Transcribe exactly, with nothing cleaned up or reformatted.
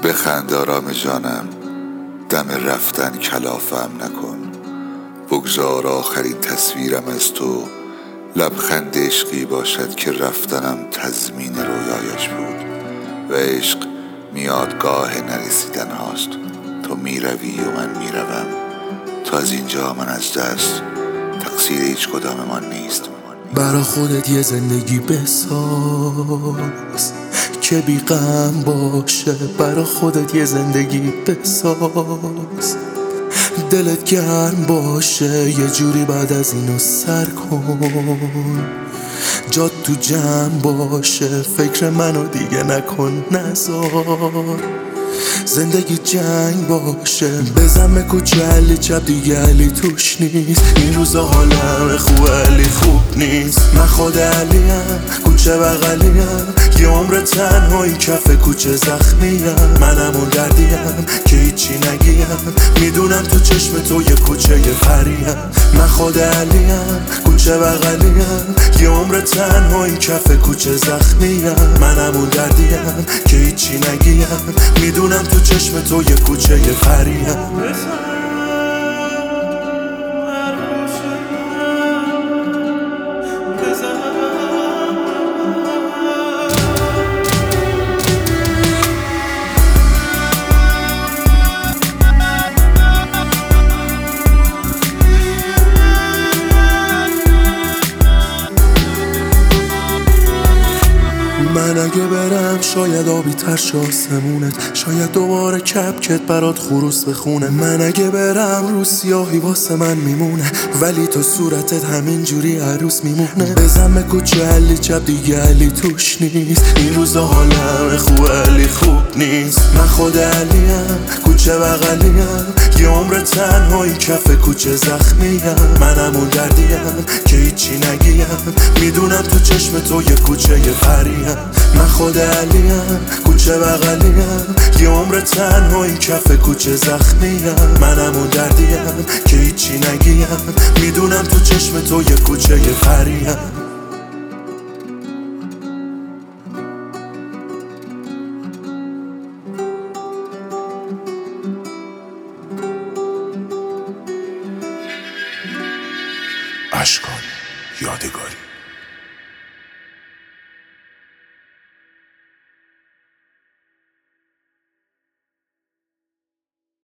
بخند آرام جانم، دم رفتن کلافم نکن. بگذار آخرین تصویرم از تو لبخند عشقی باشد که رفتنم تضمین رویایش بود. و عشق میادگاه نرسیدن هاست. تو میروی و من میروم. تو از اینجا من از دست، تقصیر هیچ کداممان نیست. برا خودت یه زندگی بساز که بی غم باشه. برا خودت یه زندگی بساز دلت گرم باشه. یه جوری بعد از اینو سر کن، جات تو جمع باشه. فکر منو دیگه نکن، نذار زندگی جنگ باشه. بزن به کوچه علی چپ دیگه علی توش نیست. این روزا حال همه خوب علی خوب نیست. من خود علیم، کوچه بغلیم، یه عمر تنهایی کف کوچه زخمیم. منم اون دردیم که هیچی نگیم. میدونم تو چشم تو یه کوچه یه پریم. من خود علیم، کوچه بغلیم، یه عمر تنهایی کف کوچه زخمیم. منم اون دردیم که هیچی نگیم. میدونم تو چشم تو یه کوچه یه پریم. من اگه برم شاید آبی تر شه آسمونت، شاید دوباره کپکت برات خروس بخونه. من اگه برم رو سیاهی واسه من میمونه، ولی تو صورتت همین جوری عروس میمونه. بزن به کوچه علی چپ دیگه علی توش نیست. این روزا حال همه خوب علی خوب نیست. من خود علیم، کوچه بغلیم، یه عمر تنهایی کف کوچه زخمیم. منم اون دردیم که هیچی نگیم. میدونم تو چشم تو یه کوچه یه پریم. من خود علیم، کوچه بغلیم، یه عمر تنهایی کف کوچه زخمیم. منم اون دردیم که هیچی نگیم. میدونم تو چشم تو یه کوچه یه پریم. اشکان یادگاری.